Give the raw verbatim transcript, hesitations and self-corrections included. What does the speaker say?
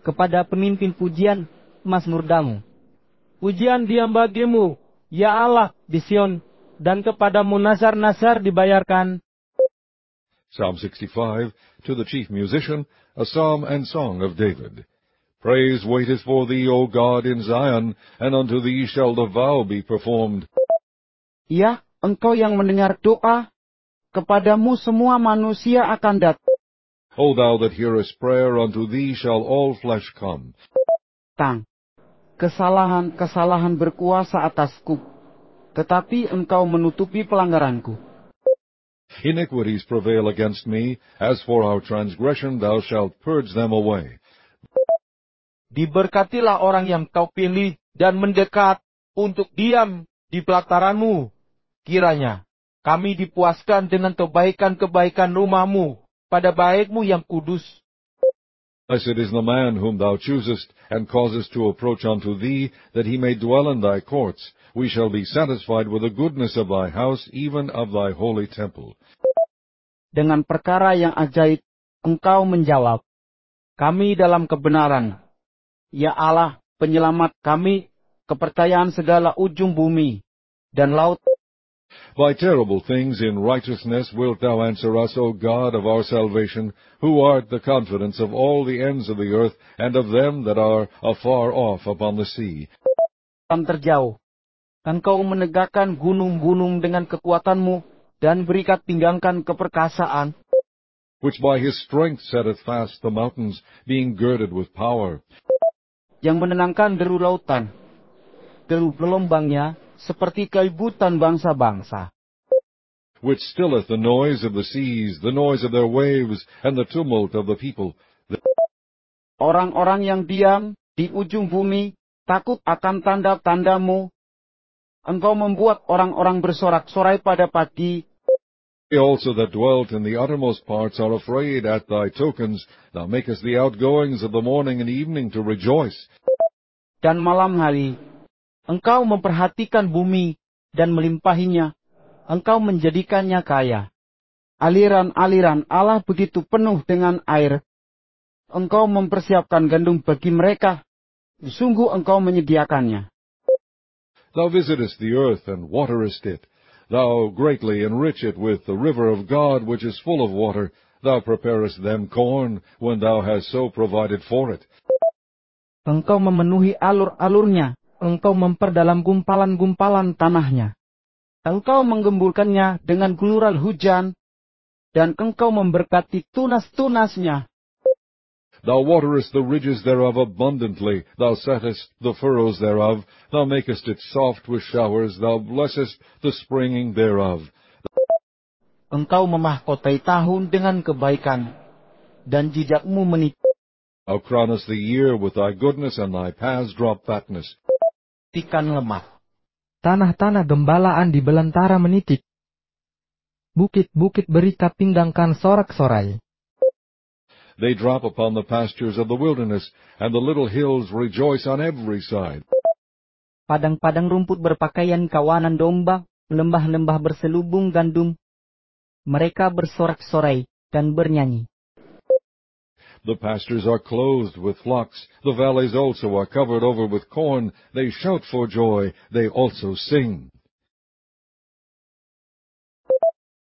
kepada pemimpin pujian mazmur-Mu. Pujian diam bagimu, ya Allah, di Sion, dan kepadamu nazar-nazar dibayarkan. Psalm sixty-five, to the chief musician, a psalm and song of David. Praise waiteth for thee, O God, in Zion, and unto thee shall the vow be performed. Ya, Engkau yang mendengar doa, kepadamu semua manusia akan datang. O thou that hearest prayer, unto thee shall all flesh come. Kesalahan-kesalahan berkuasa atasku, tetapi Engkau menutupi pelanggaranku. Iniquities prevail against me, as for our transgression thou shalt purge them away. Diberkatilah orang yang Kau pilih dan mendekat untuk diam di pelataranmu. Kiranya kami dipuaskan dengan kebaikan-kebaikan rumah-Mu pada bait-Mu yang kudus. Blessed is the man whom thou choosest, and causest to approach unto thee, that he may dwell in thy courts. We shall be satisfied with the goodness of thy house, even of thy holy temple. Dengan perkara yang ajaib, Engkau menjawab, kami dalam kebenaran. Ya Allah, penyelamat kami, kepercayaan segala ujung bumi dan laut. By terrible things in righteousness wilt thou answer us, O God of our salvation, who art the confidence of all the ends of the earth, and of them that are afar off upon the sea. Tan terjauh, Engkau menegakkan gunung-gunung dengan kekuatanmu, dan berikat pinggangkan keperkasaan. Which by his strength setteth fast the mountains, being girded with power. Yang menenangkan deru lautan, deru gelombangnya, seperti keributan bangsa-bangsa. Which stilleth the noise of the seas, the noise of their waves, and the tumult of the people. Orang-orang yang diam di ujung bumi, takut akan tanda-tandamu. Engkau membuat orang-orang bersorak-sorai pada pagi. They also that dwelt in the uttermost parts are afraid at thy tokens. Thou makest the outgoings of the morning and evening to rejoice. Dan malam hari, Engkau memperhatikan bumi dan melimpahinya. Engkau menjadikannya kaya. Aliran-aliran Allah begitu penuh dengan air. Engkau mempersiapkan gandum bagi mereka. Sungguh Engkau menyediakannya. Thou visitest the earth and waterest it. Thou greatly enrich it with the river of God, which is full of water. Thou preparest them corn, when thou hast so provided for it. Engkau memenuhi alur-alurnya. Engkau memperdalam gumpalan-gumpalan tanahnya. Engkau menggembulkannya dengan guluran hujan, dan Engkau memberkati tunas-tunasnya. Thou waterest the ridges thereof abundantly. Thou settest the furrows thereof. Thou makest it soft with showers. Thou blessest the springing thereof. Engkau memahkotai tahun dengan kebaikan, dan jijakmu meniti. Thou crownest the year with thy goodness, and thy paths drop fatness. Tikan lemah. Tanah-tanah gembalaan di belantara menitik. Bukit-bukit berita pinggangkan sorak-sorai. They drop upon the pastures of the wilderness, and the little hills rejoice on every side. Padang-padang rumput berpakaian kawanan domba, lembah-lembah berselubung gandum. Mereka bersorak-sorai dan bernyanyi. The pastures are clothed with flocks. The valleys also are covered over with corn. They shout for joy. They also sing.